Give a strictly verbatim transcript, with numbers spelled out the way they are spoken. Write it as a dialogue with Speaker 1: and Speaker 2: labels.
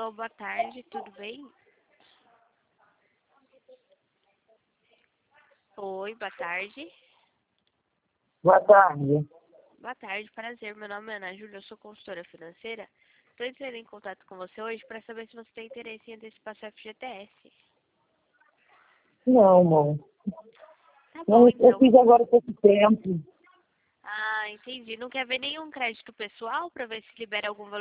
Speaker 1: Alô, boa tarde, tudo bem? Oi, boa tarde.
Speaker 2: Boa tarde.
Speaker 1: Boa tarde, prazer. Meu nome é Ana Júlia, eu sou consultora financeira. Estou entrando em contato com você hoje para saber se você tem interesse em antecipar seu F G T S.
Speaker 2: Não, amor.
Speaker 1: Tá
Speaker 2: Não,
Speaker 1: bom,
Speaker 2: eu
Speaker 1: então.
Speaker 2: fiz agora pouco tempo.
Speaker 1: Ah, entendi. Não quer ver nenhum crédito pessoal para ver se libera algum valor